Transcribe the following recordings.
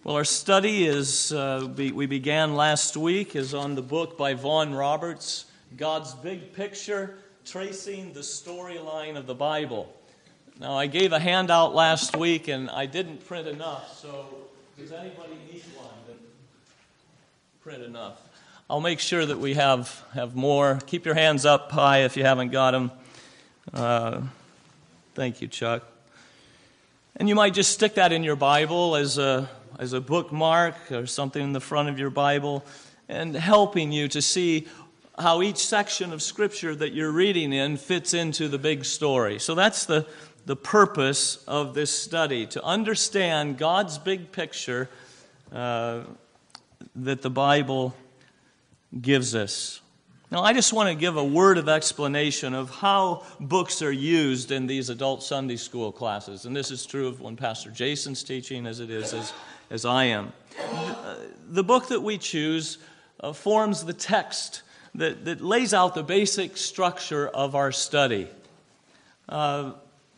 Well, our study we began last week is on the book by Vaughan Roberts, God's Big Picture, Tracing the Storyline of the Bible. Now, I gave a handout last week and I didn't print enough, so does anybody need one to print enough? I'll make sure that we have more. Keep your hands up high if you haven't got them. Thank you, Chuck. And you might just stick that in your Bible as a bookmark or something in the front of your Bible, and helping you to see how each section of Scripture that you're reading in fits into the big story. So that's the purpose of this study, to understand God's big picture that the Bible gives us. Now, I just want to give a word of explanation of how books are used in these adult Sunday school classes. And this is true of when Pastor Jason's teaching as it is as I am. The book that we choose forms the text that lays out the basic structure of our study. Perhaps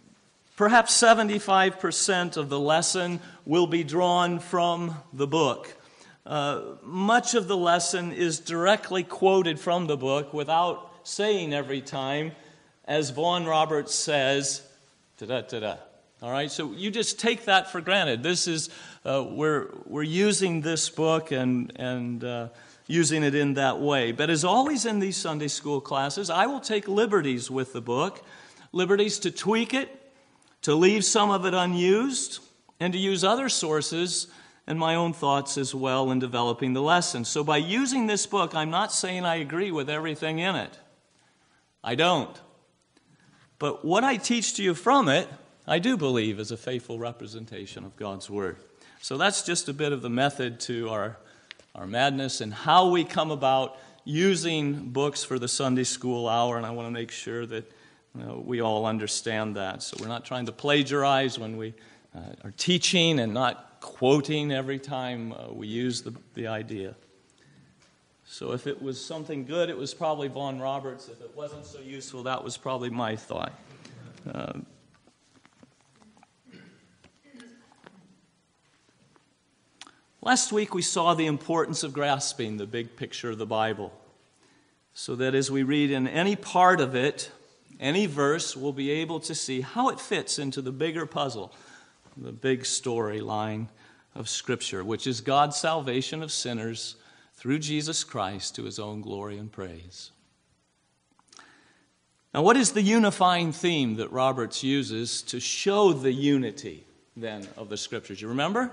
75% of the lesson will be drawn from the book. Much of the lesson is directly quoted from the book without saying every time, as Vaughan Roberts says, ta-da. All right, so you just take that for granted. This is we're using this book and using it in that way. But as always in these Sunday school classes, I will take liberties with the book, liberties to tweak it, to leave some of it unused, and to use other sources and my own thoughts as well in developing the lesson. So by using this book, I'm not saying I agree with everything in it. I don't. But what I teach to you from it, I do believe is a faithful representation of God's Word. So that's just a bit of the method to our madness and how we come about using books for the Sunday school hour, and I want to make sure that we all understand that. So we're not trying to plagiarize when we are teaching and not quoting every time we use the idea. So if it was something good, it was probably Vaughan Roberts. If it wasn't so useful, that was probably my thought. Last week we saw the importance of grasping the big picture of the Bible, so that as we read in any part of it, any verse, we'll be able to see how it fits into the bigger puzzle, the big storyline of Scripture, which is God's salvation of sinners through Jesus Christ to His own glory and praise. Now, what is the unifying theme that Roberts uses to show the unity, then, of the Scriptures? You remember?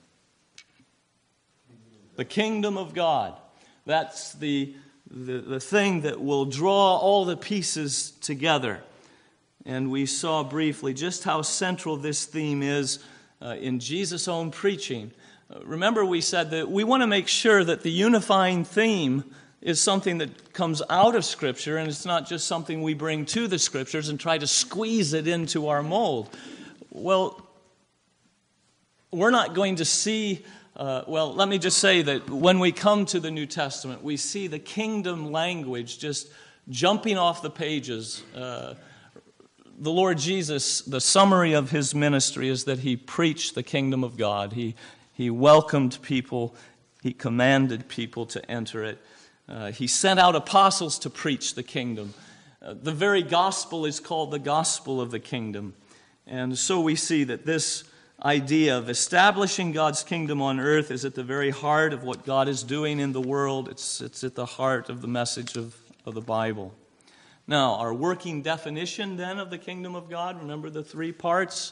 The kingdom of God. That's the thing that will draw all the pieces together. And we saw briefly just how central this theme is in Jesus' own preaching. Remember, we said that we want to make sure that the unifying theme is something that comes out of Scripture, and it's not just something we bring to the Scriptures and try to squeeze it into our mold. Well, we're not going to see... let me just say that when we come to the New Testament, we see the kingdom language just jumping off the pages. The Lord Jesus, the summary of His ministry is that He preached the kingdom of God. He welcomed people. He commanded people to enter it. He sent out apostles to preach the kingdom. The very gospel is called the gospel of the kingdom. And so we see that this idea of establishing God's kingdom on earth is at the very heart of what God is doing in the world. It's at the heart of the message of the Bible. Now, our working definition then of the kingdom of God, remember the three parts?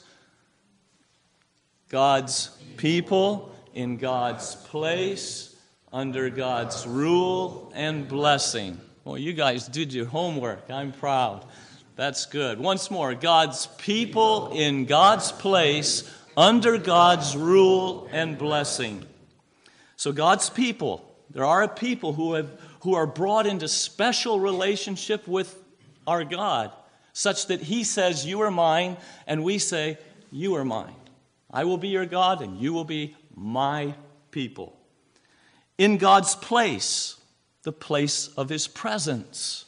God's people in God's place, under God's rule and blessing. Well, you guys did your homework. I'm proud. That's good. Once more, God's people in God's place, under God's rule and blessing. So God's people, there are a people who are brought into special relationship with our God, such that He says, "You are mine," and we say, "You are mine. I will be your God, and you will be my people." In God's place, the place of His presence,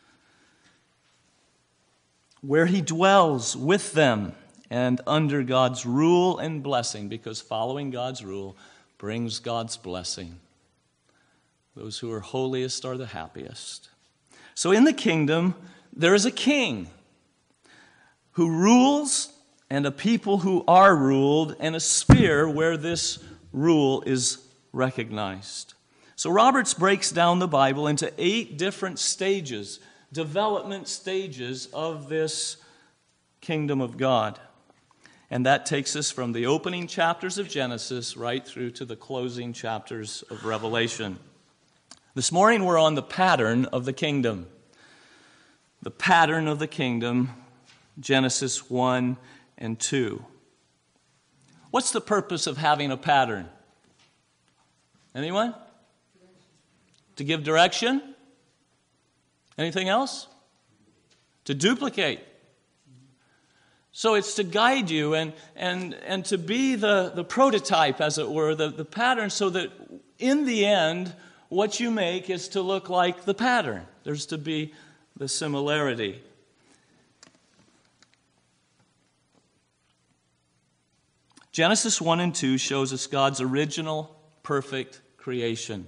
where He dwells with them, and under God's rule and blessing, because following God's rule brings God's blessing. Those who are holiest are the happiest. So in the kingdom, there is a king who rules, and a people who are ruled, and a sphere where this rule is recognized. So Roberts breaks down the Bible into 8 different stages, development stages of this kingdom of God. And that takes us from the opening chapters of Genesis right through to the closing chapters of Revelation. This morning we're on the pattern of the kingdom. The pattern of the kingdom, Genesis 1 and 2. What's the purpose of having a pattern? Anyone? To give direction? Anything else? To duplicate. So it's to guide you and to be the prototype, as it were, the pattern, so that in the end, what you make is to look like the pattern. There's to be the similarity. Genesis 1 and 2 shows us God's original, perfect creation.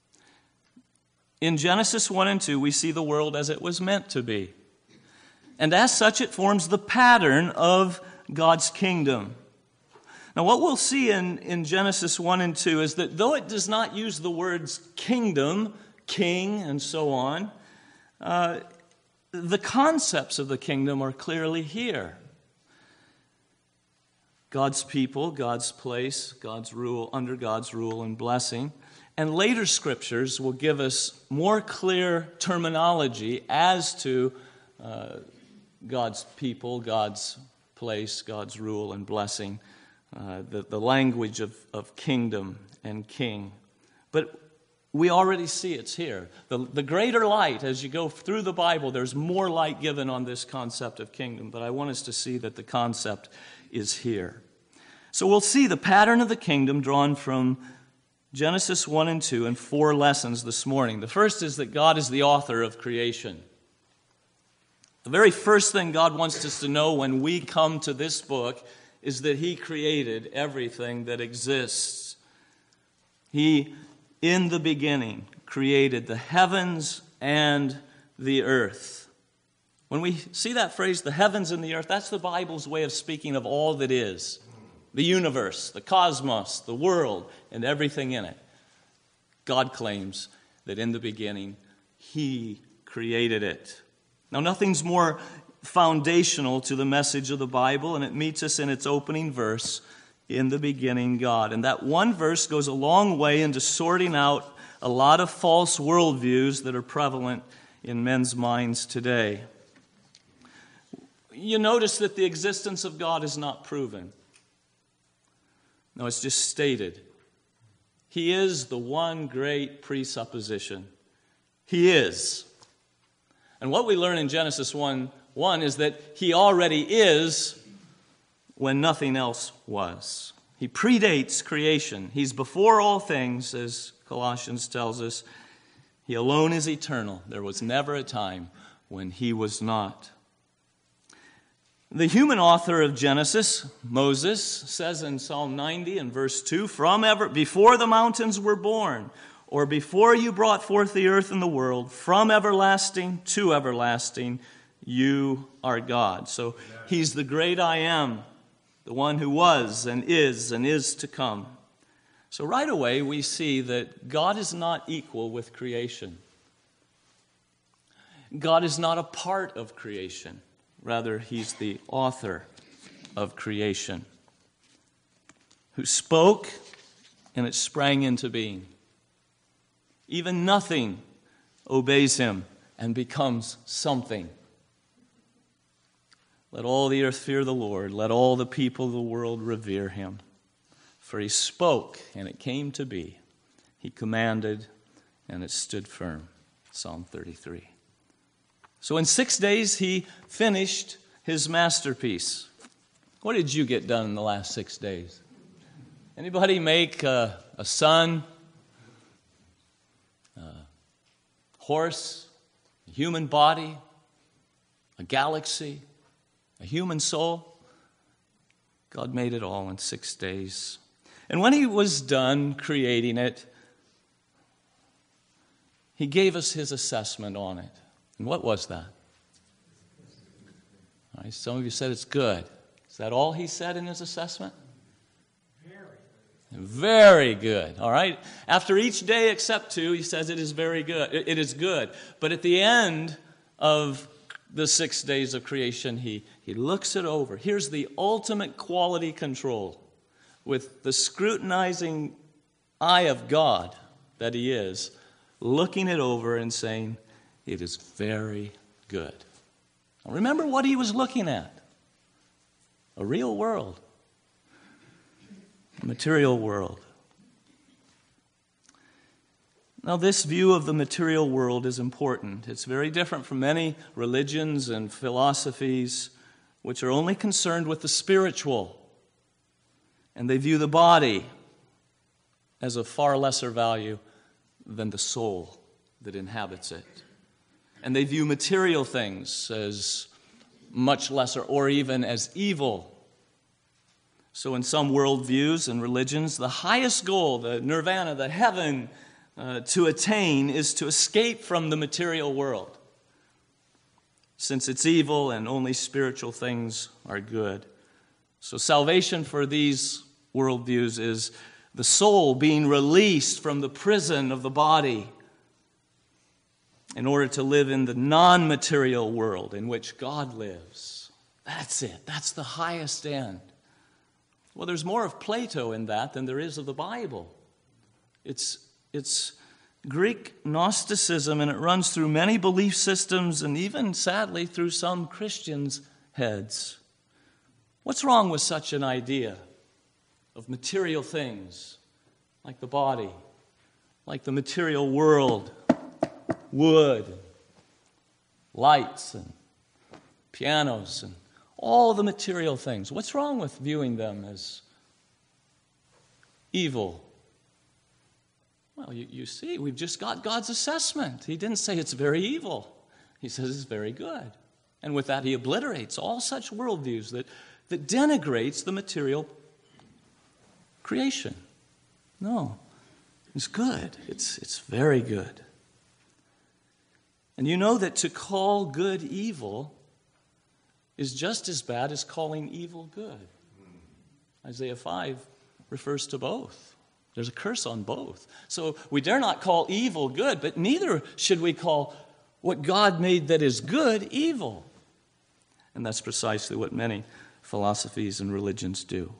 In Genesis 1 and 2, we see the world as it was meant to be. And as such, it forms the pattern of God's kingdom. Now, what we'll see in Genesis 1 and 2 is that though it does not use the words kingdom, king, and so on, the concepts of the kingdom are clearly here. God's people, God's place, God's rule, under God's rule and blessing. And later scriptures will give us more clear terminology as to God's people, God's place, God's rule and blessing, the language of kingdom and king. But we already see it's here. The greater light, as you go through the Bible, there's more light given on this concept of kingdom. But I want us to see that the concept is here. So we'll see the pattern of the kingdom drawn from Genesis 1 and 2 in 4 lessons this morning. The first is that God is the author of creation. The very first thing God wants us to know when we come to this book is that He created everything that exists. He, in the beginning, created the heavens and the earth. When we see that phrase, the heavens and the earth, that's the Bible's way of speaking of all that is. The universe, the cosmos, the world, and everything in it. God claims that in the beginning, He created it. Now, nothing's more foundational to the message of the Bible, and it meets us in its opening verse, in the beginning, God. And that one verse goes a long way into sorting out a lot of false worldviews that are prevalent in men's minds today. You notice that the existence of God is not proven. No, it's just stated. He is the one great presupposition. He is. And what we learn in Genesis 1:1 is that He already is when nothing else was. He predates creation. He's before all things, as Colossians tells us. He alone is eternal. There was never a time when He was not. The human author of Genesis, Moses, says in Psalm 90 and verse 2, before the mountains were born, or before you brought forth the earth and the world, from everlasting to everlasting, you are God. So He's the great I am, the one who was and is to come. So right away we see that God is not equal with creation. God is not a part of creation. Rather, He's the author of creation, who spoke and it sprang into being. Even nothing obeys Him and becomes something. Let all the earth fear the Lord. Let all the people of the world revere Him. For He spoke and it came to be. He commanded and it stood firm. Psalm 33. So in 6 days, He finished His masterpiece. What did you get done in the last 6 days? Anybody make a sun, a horse, a human body, a galaxy, a human soul? God made it all in 6 days. And when he was done creating it, he gave us his assessment on it. And what was that? All right, some of you said it's good. Is that all he said in his assessment? Very good. All right. After each day except 2, he says it is very good. It is good. But at the end of the 6 days of creation, he looks it over. Here's the ultimate quality control with the scrutinizing eye of God that he is, looking it over and saying, it is very good. Now remember what he was looking at. A real world. A material world. Now, this view of the material world is important. It's very different from many religions and philosophies which are only concerned with the spiritual. And they view the body as of far lesser value than the soul that inhabits it. And they view material things as much lesser or even as evil. So in some worldviews and religions, the highest goal, the nirvana, the heaven to attain is to escape from the material world, since it's evil and only spiritual things are good. So salvation for these worldviews is the soul being released from the prison of the body in order to live in the non-material world in which God lives. That's it. That's the highest end. Well, there's more of Plato in that than there is of the Bible. It's Greek Gnosticism, and it runs through many belief systems and even, sadly, through some Christians' heads. What's wrong with such an idea of material things, like the body, like the material world, wood, lights, and pianos, and all the material things? What's wrong with viewing them as evil? Well, you see, we've just got God's assessment. He didn't say it's very evil. He says it's very good. And with that, he obliterates all such worldviews that denigrates the material creation. No, it's good. It's very good. And you know that to call good evil is just as bad as calling evil good. Isaiah 5 refers to both. There's a curse on both. So we dare not call evil good, but neither should we call what God made that is good evil. And that's precisely what many philosophies and religions do.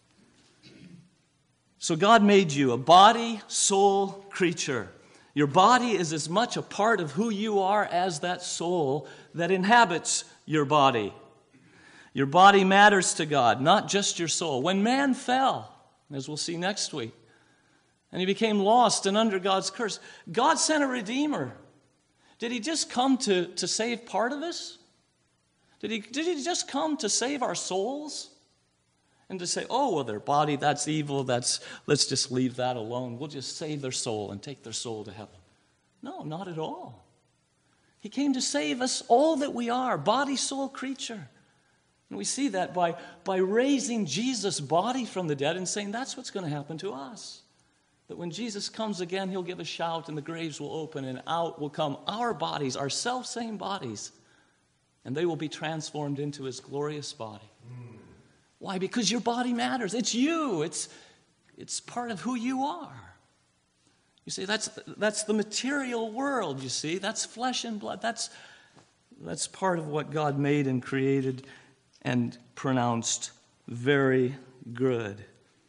So God made you a body, soul creature. Your body is as much a part of who you are as that soul that inhabits your body. Your body matters to God, not just your soul. When man fell, as we'll see next week, and he became lost and under God's curse, God sent a Redeemer. Did he just come to save part of us? Did he just come to save our souls? And to say, oh, well, their body, that's evil, let's just leave that alone. We'll just save their soul and take their soul to heaven. No, not at all. He came to save us all that we are, body, soul, creature. And we see that by raising Jesus' body from the dead and saying that's what's going to happen to us. That when Jesus comes again, he'll give a shout and the graves will open and out will come our bodies, our self-same bodies, and they will be transformed into his glorious body. Why? Because your body matters. It's you. It's part of who you are. You see, that's the material world, you see. That's flesh and blood. That's part of what God made and created and pronounced very good.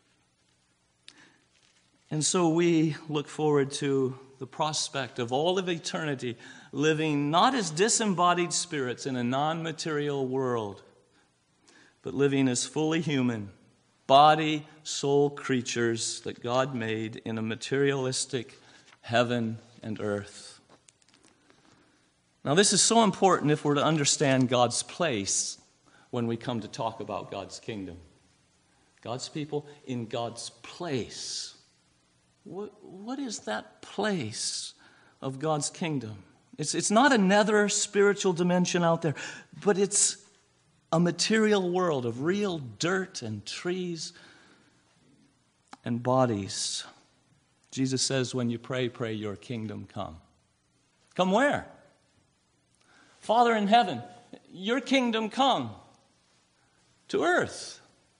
And so we look forward to the prospect of all of eternity living not as disembodied spirits in a non-material world, but living as fully human, body, soul creatures that God made in a materialistic heaven and earth. Now, this is so important if we're to understand God's place when we come to talk about God's kingdom. God's people in God's place. What is that place of God's kingdom? It's not another spiritual dimension out there, but it's a material world of real dirt and trees and bodies. Jesus says, when you pray, pray your kingdom come. Come where? Father in heaven, your kingdom come to earth,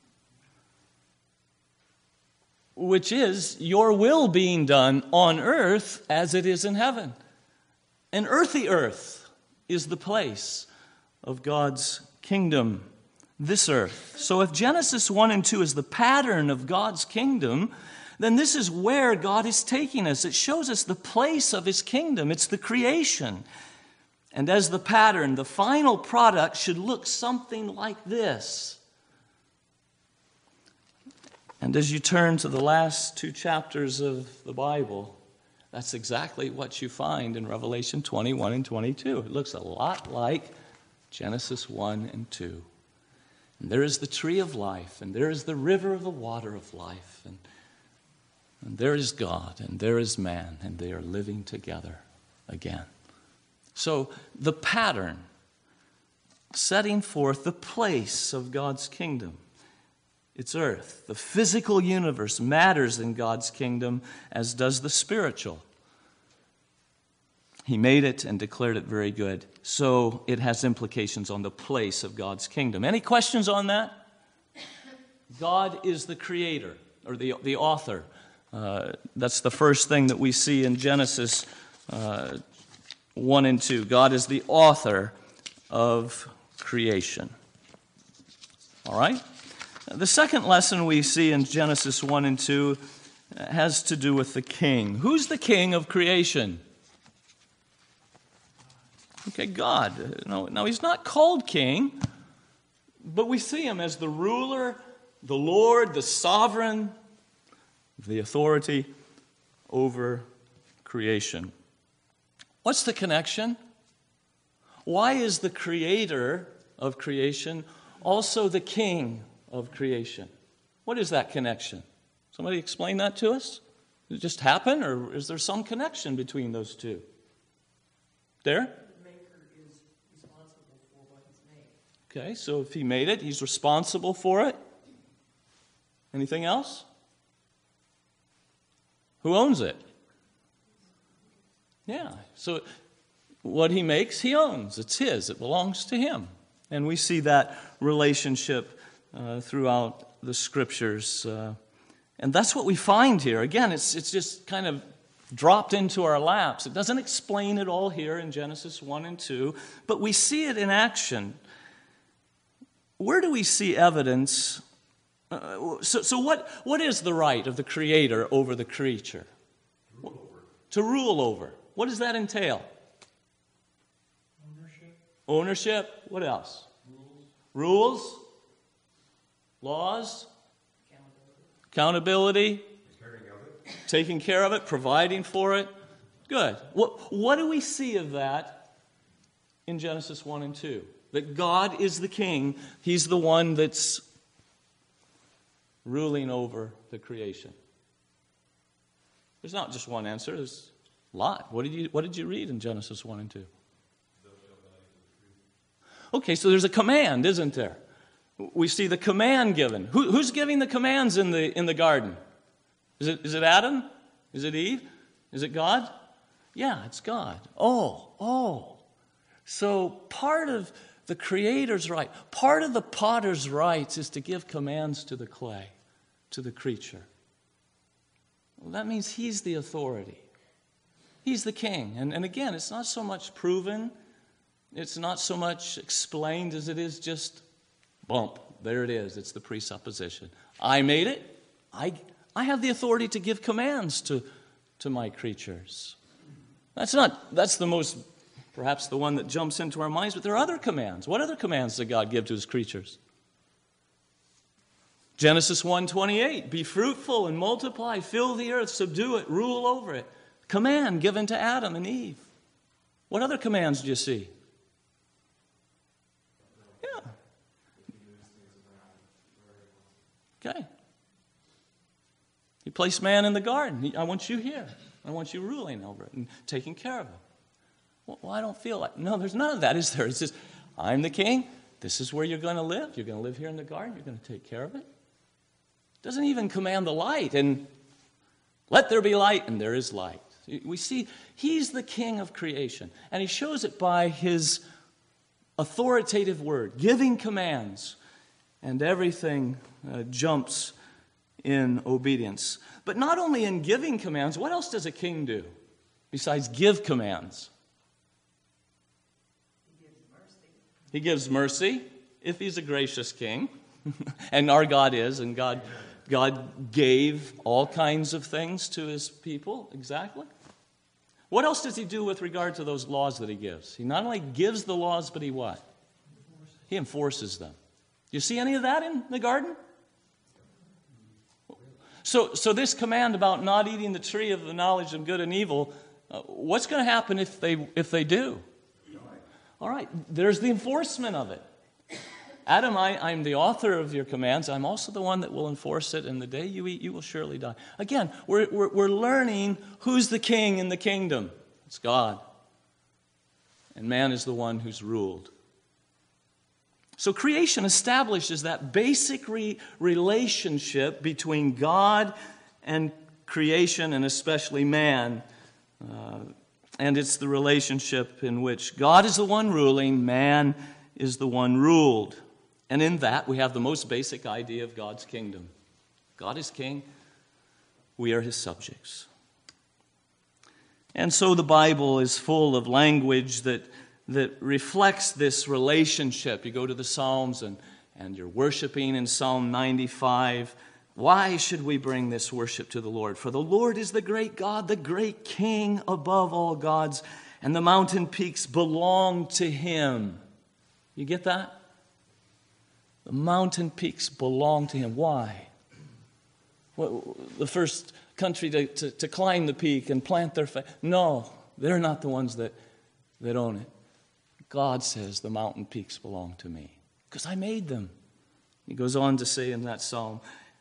which is your will being done on earth as it is in heaven. An earthy earth is the place of God's kingdom, this earth. So if Genesis 1 and 2 is the pattern of God's kingdom, then this is where God is taking us. It shows us the place of His kingdom. It's the creation. And as the pattern, the final product should look something like this. And as you turn to the last 2 chapters of the Bible, that's exactly what you find in Revelation 21 and 22. It looks a lot like Genesis 1 and 2. And there is the tree of life, and there is the river of the water of life, and there is God, and there is man, and they are living together again. So the pattern, setting forth the place of God's kingdom. It's earth. The physical universe matters in God's kingdom, as does the spiritual. He made it and declared it very good. So it has implications on the place of God's kingdom. Any questions on that? God is the creator, or the author. That's the first thing that we see in Genesis 1 and 2. God is the author of creation. All right? The second lesson we see in Genesis 1 and 2 has to do with the king. Who's the king of creation? Okay, God. No, he's not called king, but we see him as the ruler, the Lord, the sovereign, the authority over creation. What's the connection? Why is the creator of creation also the king of creation? What is that connection? Somebody explain that to us? Did it just happen, or is there some connection between those two? There? The maker is responsible for what he's made. Okay, so if he made it, he's responsible for it. Anything else? Who owns it? Yeah, so what he makes, he owns. It's his. It belongs to him. And we see that relationship throughout the Scriptures. And that's what we find here. Again, it's just kind of dropped into our laps. It doesn't explain it all here in Genesis 1 and 2, but we see it in action. Where do we see evidence? So what is the right of the Creator over the creature? To rule over. What does that entail? Ownership. What else? Rules. Laws. Accountability. Taking care of it. Providing for it. Good. What do we see of that in Genesis 1 and 2? That God is the king. He's the one that's ruling over the creation. There's not just one answer. There's a lot. What did you read in Genesis 1 and 2? Okay, so there's a command, isn't there? We see the command given. Who's giving the commands in the garden? Is it Adam? Is it Eve? Is it God? Yeah, it's God. Oh. So part of the Creator's right, part of the potter's rights is to give commands to the clay, to the creature. Well, that means he's the authority. He's the king. And again, it's not so much proven, it's not so much explained as it is just, bump, there it is. It's the presupposition. I made it. I have the authority to give commands to my creatures. That's the most, perhaps the one that jumps into our minds, but there are other commands. What other commands did God give to his creatures? Genesis 1:28, be fruitful and multiply, fill the earth, subdue it, rule over it. Command given to Adam and Eve. What other commands do you see? Yeah. Okay. He placed man in the garden. I want you here. I want you ruling over it and taking care of it. Well, I don't feel like... No, there's none of that, is there? It's just, I'm the king. This is where you're going to live. You're going to live here in the garden. You're going to take care of it. Doesn't even command the light, and let there be light, and there is light. We see he's the king of creation, and he shows it by his authoritative word, giving commands, and everything jumps in obedience. But not only in giving commands, what else does a king do besides give commands? He gives mercy if he's a gracious king. And our God is, and God gave all kinds of things to his people, exactly. What else does he do with regard to those laws that he gives? He not only gives the laws, but he what? He enforces them. Do you see any of that in the garden? So this command about not eating the tree of the knowledge of good and evil, what's going to happen if they do? All right, there's the enforcement of it. Adam, I'm the author of your commands. I'm also the one that will enforce it. And the day you eat, you will surely die. Again, we're learning who's the king in the kingdom. It's God. And man is the one who's ruled. So creation establishes that basic relationship between God and creation, and especially man. And it's the relationship in which God is the one ruling, man is the one ruled. And in that, we have the most basic idea of God's kingdom. God is king. We are his subjects. And so the Bible is full of language that reflects this relationship. You go to the Psalms and you're worshiping in Psalm 95. Why should we bring this worship to the Lord? For the Lord is the great God, the great King above all gods, and the mountain peaks belong to him. You get that? The mountain peaks belong to him. Why? Well, the first country to climb the peak and plant their faith. No, they're not the ones that own it. God says the mountain peaks belong to me because I made them. He goes on to say in that psalm,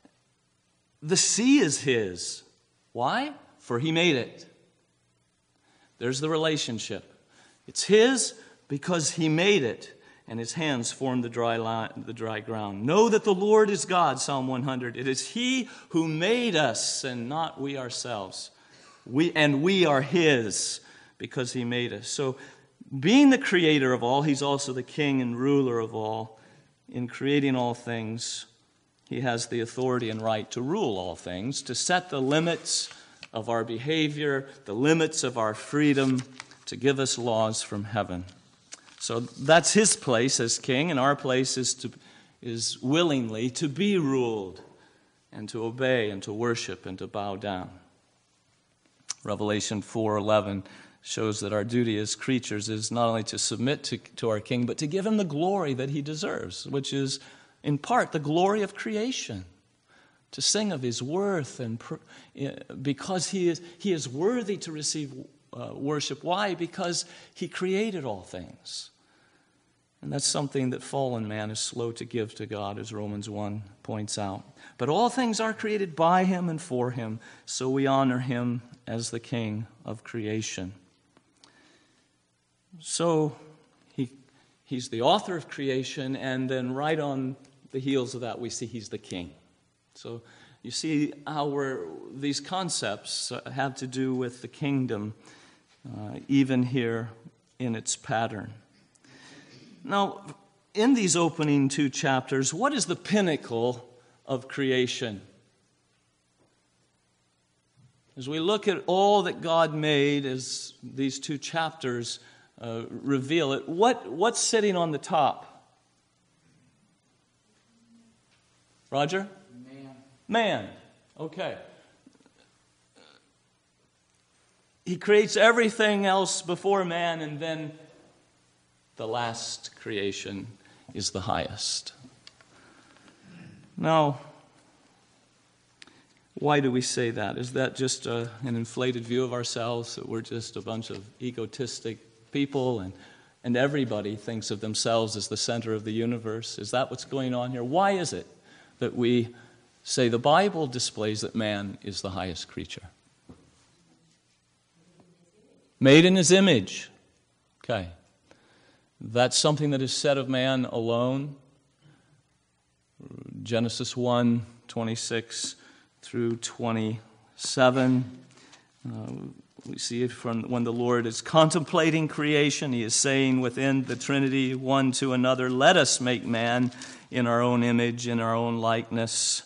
the sea is his. Why? For he made it. There's the relationship. It's his because he made it, and his hands formed the dry ground. Know that the Lord is God, Psalm 100. It is he who made us, and not we ourselves. We are his because he made us. So, being the creator of all, he's also the king and ruler of all. In creating all things, he has the authority and right to rule all things, to set the limits of our behavior, the limits of our freedom, to give us laws from heaven. So that's his place as king, and our place is willingly to be ruled and to obey and to worship and to bow down. Revelation 4:11 shows that our duty as creatures is not only to submit to our king, but to give him the glory that he deserves, which is in part the glory of creation. To sing of his worth, and because he is worthy to receive worship. Why? Because he created all things. And that's something that fallen man is slow to give to God, as Romans 1 points out. But all things are created by him and for him, so we honor him as the king of creation. So he's the author of creation, and then right on the heels of that we see he's the king. So you see how these concepts have to do with the kingdom, even here in its pattern. Now, in these opening two chapters, what is the pinnacle of creation? As we look at all that God made, as these two chapters reveal it, what's sitting on the top? Roger? Man. Okay. He creates everything else before man, and then the last creation is the highest. Now, why do we say that? Is that just an inflated view of ourselves, that we're just a bunch of egotistic people and everybody thinks of themselves as the center of the universe? Is that what's going on here? Why is it that we say the Bible displays that man is the highest creature? Made in his image. Okay. That's something that is said of man alone. Genesis 1:12 26 through 27. We see it from when the Lord is contemplating creation. He is saying within the Trinity, one to another, let us make man in our own image, in our own likeness,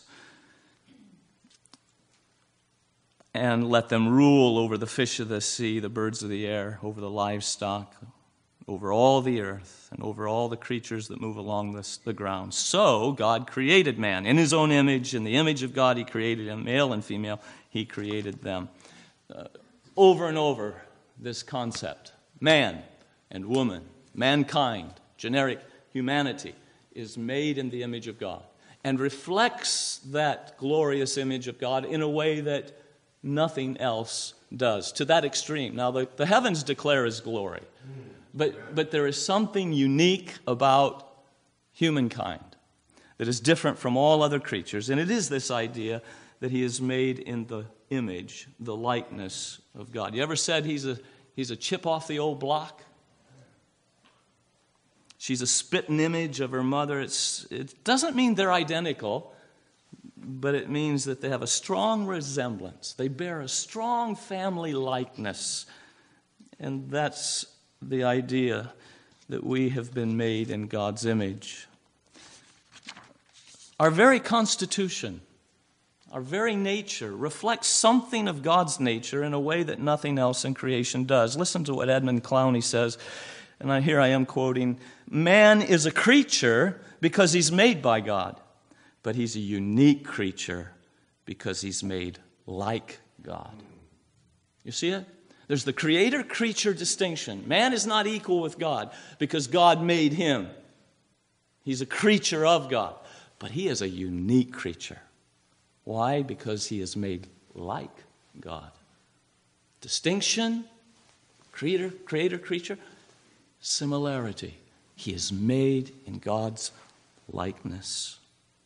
and let them rule over the fish of the sea, the birds of the air, over the livestock, over all the earth, and over all the creatures that move along the ground. So God created man in his own image. In the image of God he created him, male and female, he created them. Over and over, this concept, man and woman, mankind, generic humanity, is made in the image of God and reflects that glorious image of God in a way that nothing else does, to that extreme. Now, the heavens declare his glory, but there is something unique about humankind that is different from all other creatures, and it is this idea that he is made in the image, the likeness of God. You ever said he's a chip off the old block? She's a spitting image of her mother. It doesn't mean they're identical, but it means that they have a strong resemblance. They bear a strong family likeness. And that's the idea that we have been made in God's image. Our very constitution, our very nature reflects something of God's nature in a way that nothing else in creation does. Listen to what Edmund Clowney says, and here I am quoting, "Man is a creature because he's made by God, but he's a unique creature because he's made like God." You see it? There's the creator-creature distinction. Man is not equal with God because God made him. He's a creature of God, but he is a unique creature. Why? Because he is made like God. Distinction, creator, creature, similarity. He is made in God's likeness.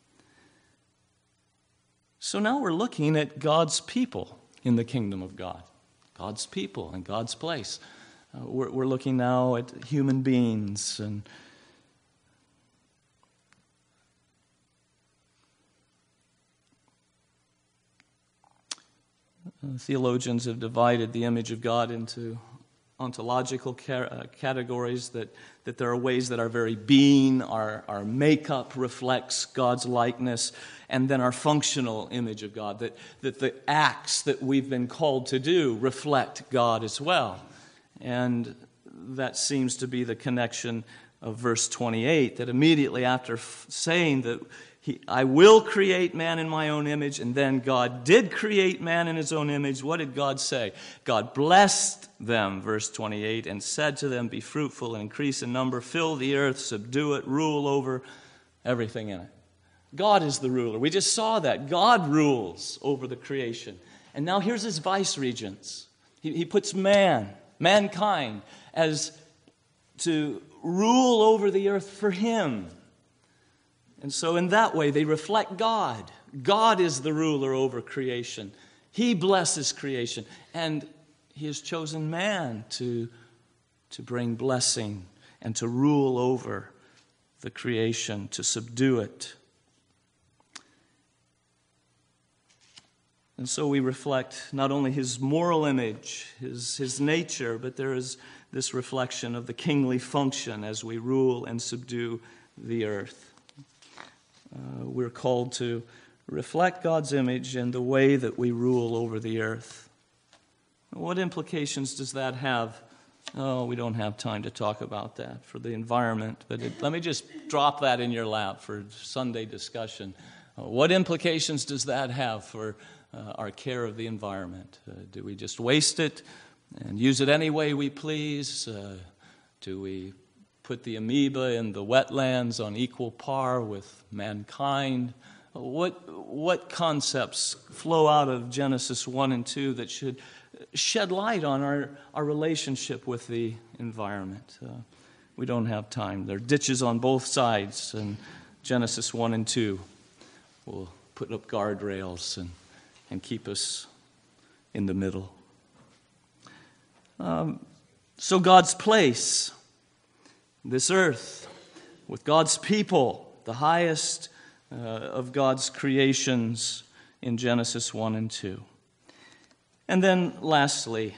So now we're looking at God's people in the kingdom of God. God's people in God's place. We're looking now at human beings and theologians have divided the image of God into ontological categories, that there are ways that our very being, our makeup reflects God's likeness, and then our functional image of God, that the acts that we've been called to do reflect God as well. And that seems to be the connection of verse 28, that immediately after saying that I will create man in my own image, and then God did create man in his own image. What did God say? God blessed them, verse 28, and said to them, be fruitful and increase in number, fill the earth, subdue it, rule over everything in it. God is the ruler. We just saw that. God rules over the creation. And now here's his vice-regents. He puts mankind, as to rule over the earth for him. And so in that way, they reflect God. God is the ruler over creation. He blesses creation. And he has chosen man to bring blessing and to rule over the creation, to subdue it. And so we reflect not only his moral image, his nature, but there is this reflection of the kingly function as we rule and subdue the earth. We're called to reflect God's image in the way that we rule over the earth. What implications does that have? Oh, we don't have time to talk about that for the environment, but let me just drop that in your lap for Sunday discussion. What implications does that have for our care of the environment? Do we just waste it and use it any way we please? Do we put the amoeba in the wetlands on equal par with mankind? What concepts flow out of Genesis 1 and 2 that should shed light on our relationship with the environment? We don't have time. There are ditches on both sides, and Genesis 1 and 2 will put up guardrails and keep us in the middle. So God's place, this earth, with God's people, the highest of God's creations in Genesis 1 and 2. And then lastly,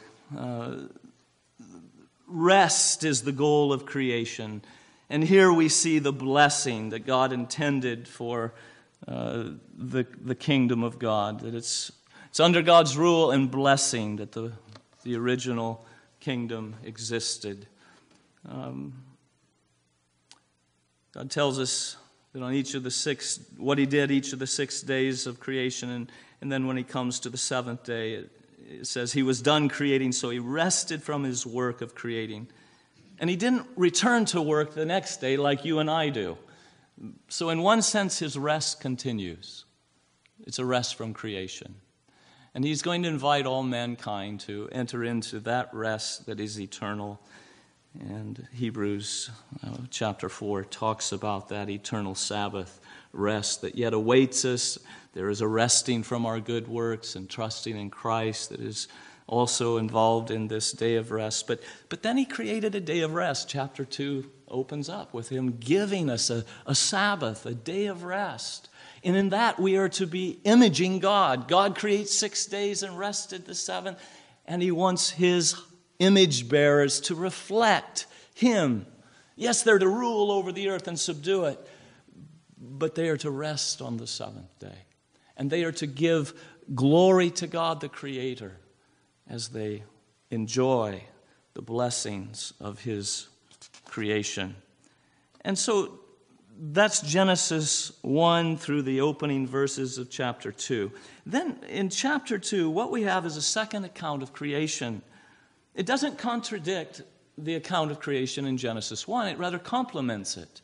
rest is the goal of creation. And here we see the blessing that God intended for the kingdom of God, that it's under God's rule and blessing that the original kingdom existed. God tells us that on each of the what he did each of the 6 days of creation, and then when he comes to the seventh day, it says he was done creating, so he rested from his work of creating. And he didn't return to work the next day like you and I do. So in one sense, his rest continues. It's a rest from creation. And he's going to invite all mankind to enter into that rest that is eternal. And Hebrews chapter 4 talks about that eternal Sabbath rest that yet awaits us. There is a resting from our good works and trusting in Christ that is also involved in this day of rest. But then he created a day of rest. Chapter 2 opens up with him giving us a Sabbath, a day of rest. And in that we are to be imaging God. God creates 6 days and rested the seventh, and he wants his image bearers to reflect him. Yes, they're to rule over the earth and subdue it, but they are to rest on the seventh day. And they are to give glory to God the Creator as they enjoy the blessings of his creation. And so that's Genesis 1 through the opening verses of chapter 2. Then in chapter 2, what we have is a second account of creation. It doesn't contradict the account of creation in Genesis 1. It rather complements it.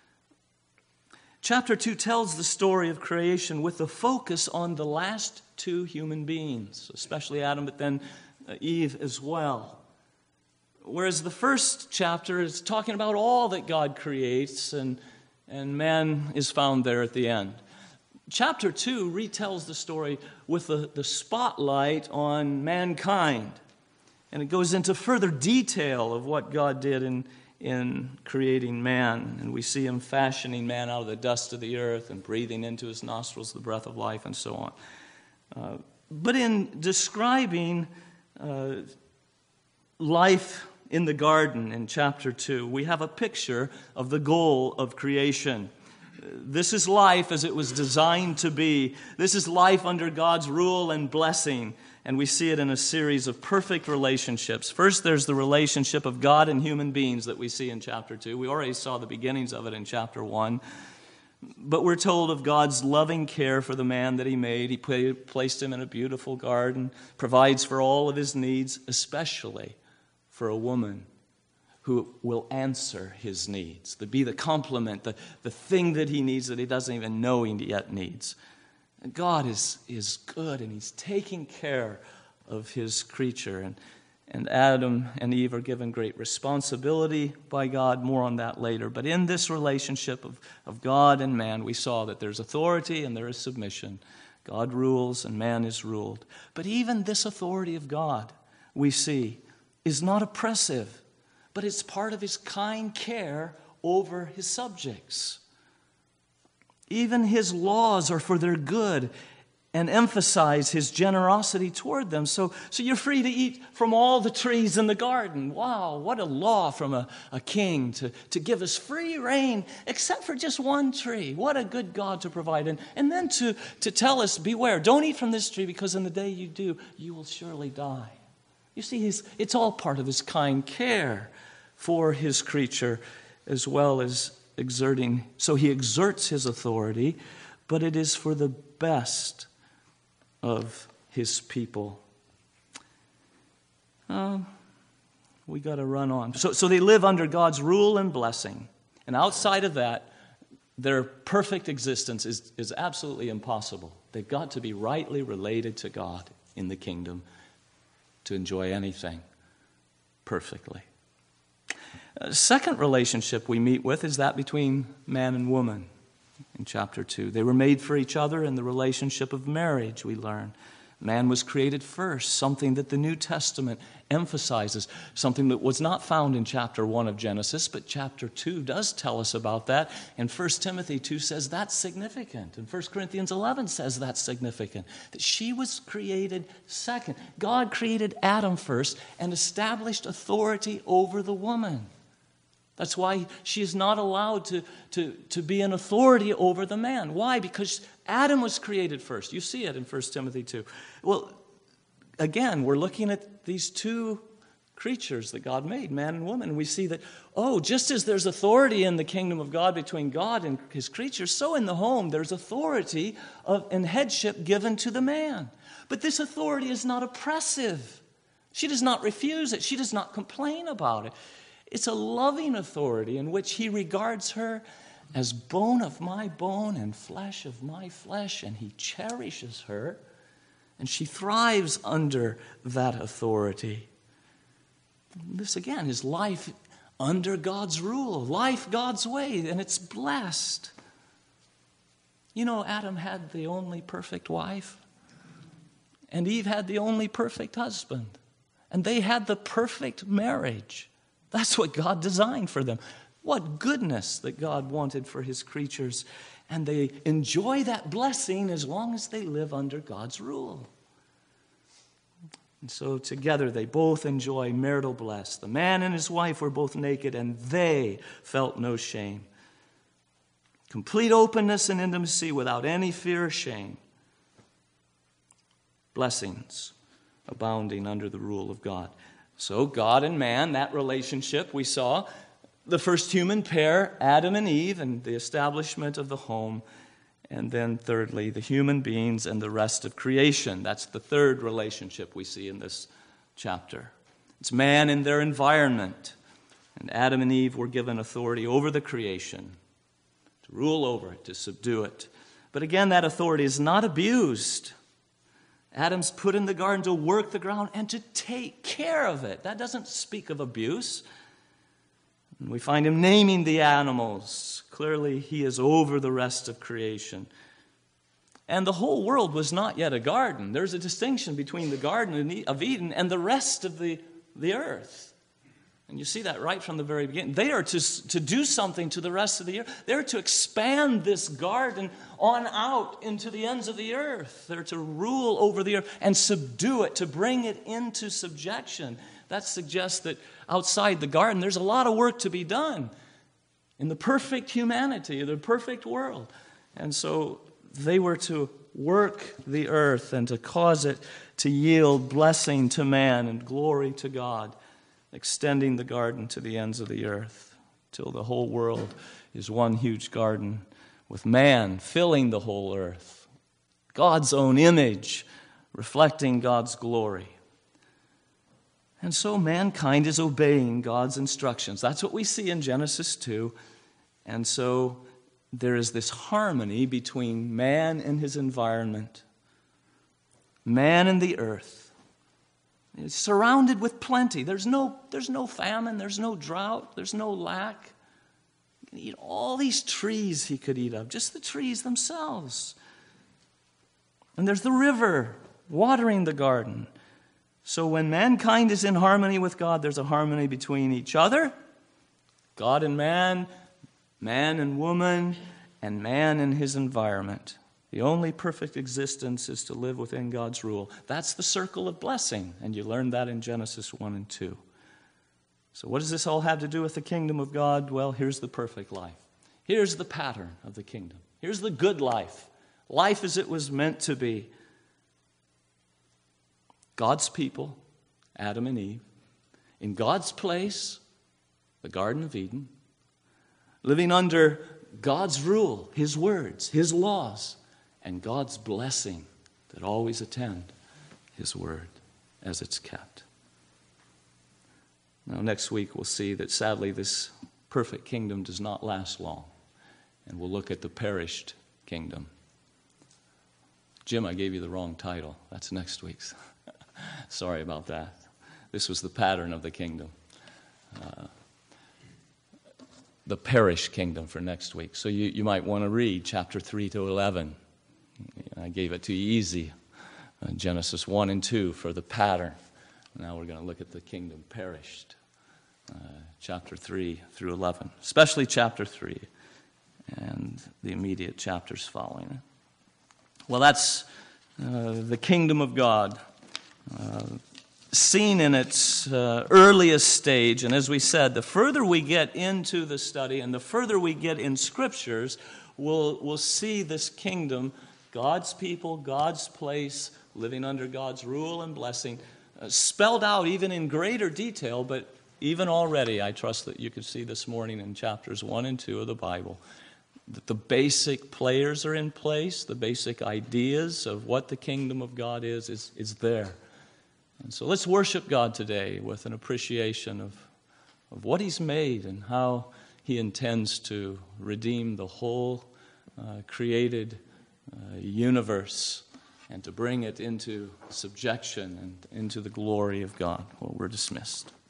Chapter 2 tells the story of creation with a focus on the last two human beings, especially Adam, but then Eve as well. Whereas the first chapter is talking about all that God creates, and man is found there at the end. Chapter 2 retells the story with the spotlight on mankind. And it goes into further detail of what God did in creating man. And we see him fashioning man out of the dust of the earth and breathing into his nostrils the breath of life and so on. But in describing life in the garden in chapter 2, we have a picture of the goal of creation. This is life as it was designed to be. This is life under God's rule and blessing. And we see it in a series of perfect relationships. First, there's the relationship of God and human beings that we see in chapter 2. We already saw the beginnings of it in chapter 1. But we're told of God's loving care for the man that he made. He placed him in a beautiful garden, provides for all of his needs, especially for a woman who will answer his needs, to be the complement, the thing that he needs that he doesn't even know he yet needs. And God is good, and he's taking care of his creature. And Adam and Eve are given great responsibility by God. More on that later. But in this relationship of God and man, we saw that there's authority and there is submission. God rules and man is ruled. But even this authority of God, we see, is not oppressive, but it's part of his kind care over his subjects. Even his laws are for their good and emphasize his generosity toward them. So you're free to eat from all the trees in the garden. Wow, what a law from a king to give us free reign, except for just one tree. What a good God to provide. And then to tell us, beware, don't eat from this tree, because in the day you do, you will surely die. You see, it's all part of his kind care for his creature, as well as exerting. So he exerts his authority, but it is for the best of his people. We got to run on. So they live under God's rule and blessing. And outside of that, their perfect existence is absolutely impossible. They've got to be rightly related to God in the kingdom to enjoy anything perfectly. Second relationship we meet with is that between man and woman in chapter 2. They were made for each other in the relationship of marriage, we learn. Man was created first, something that the New Testament emphasizes, something that was not found in chapter 1 of Genesis, but chapter 2 does tell us about that. And 1 Timothy 2 says that's significant. And 1 Corinthians 11 says that's significant, that she was created second. God created Adam first and established authority over the woman. That's why she is not allowed to be an authority over the man. Why? Because Adam was created first. You see it in 1 Timothy 2. Well, again, we're looking at these two creatures that God made, man and woman. And we see that, just as there's authority in the kingdom of God between God and his creatures, so in the home there's authority and headship given to the man. But this authority is not oppressive. She does not refuse it. She does not complain about it. It's a loving authority in which he regards her as bone of my bone and flesh of my flesh, and he cherishes her, and she thrives under that authority. This, again, is life under God's rule, life God's way, and it's blessed. You know, Adam had the only perfect wife, and Eve had the only perfect husband, and they had the perfect marriage. That's what God designed for them. What goodness that God wanted for his creatures. And they enjoy that blessing as long as they live under God's rule. And so together they both enjoy marital bliss. The man and his wife were both naked and they felt no shame. Complete openness and intimacy without any fear or shame. Blessings abounding under the rule of God. So God and man, that relationship we saw, the first human pair, Adam and Eve, and the establishment of the home. And then thirdly, the human beings and the rest of creation. That's the third relationship we see in this chapter. It's man and their environment. And Adam and Eve were given authority over the creation, to rule over it, to subdue it. But again, that authority is not abused. Adam's put in the garden to work the ground and to take care of it. That doesn't speak of abuse. And we find him naming the animals. Clearly, he is over the rest of creation. And the whole world was not yet a garden. There's a distinction between the Garden of Eden and the rest of the earth. And you see that right from the very beginning. They are to do something to the rest of the earth. They're to expand this garden on out into the ends of the earth. They're to rule over the earth and subdue it, to bring it into subjection. That suggests that outside the garden, there's a lot of work to be done in the perfect humanity, the perfect world. And so they were to work the earth and to cause it to yield blessing to man and glory to God, extending the garden to the ends of the earth till the whole world is one huge garden with man filling the whole earth, God's own image reflecting God's glory. And so mankind is obeying God's instructions. That's what we see in Genesis 2. And so there is this harmony between man and his environment, man and the earth. It's surrounded with plenty. There's no famine, there's no drought, there's no lack. He can eat all these trees he could eat of, just the trees themselves. And there's the river watering the garden. So when mankind is in harmony with God, there's a harmony between each other, God and man, man and woman, and man and his environment. The only perfect existence is to live within God's rule. That's the circle of blessing, and you learned that in Genesis 1 and 2. So what does this all have to do with the kingdom of God? Well, here's the perfect life. Here's the pattern of the kingdom. Here's the good life. Life as it was meant to be. God's people, Adam and Eve, in God's place, the Garden of Eden, living under God's rule, his words, his laws, and God's blessing that always attend his word as it's kept. Now, next week we'll see that sadly this perfect kingdom does not last long. And we'll look at the perished kingdom. Jim, I gave you the wrong title. That's next week's. Sorry about that. This was the pattern of the kingdom. The perished kingdom for next week. So you might want to read chapter 3 to 11. I gave it to you easy Genesis 1 and 2 for the pattern. Now we're going to look at the kingdom perished. Chapter 3 through 11, especially chapter 3 and the immediate chapters following it. Well, that's the kingdom of God, seen in its earliest stage. And as we said, the further we get into the study and the further we get in Scriptures, we'll see this kingdom, God's people, God's place, living under God's rule and blessing, spelled out even in greater detail, but even already, I trust that you could see this morning in chapters 1 and 2 of the Bible, that the basic players are in place, the basic ideas of what the kingdom of God is there. And so let's worship God today with an appreciation of what He's made and how He intends to redeem the whole created universe and to bring it into subjection and into the glory of God. Well, we're dismissed.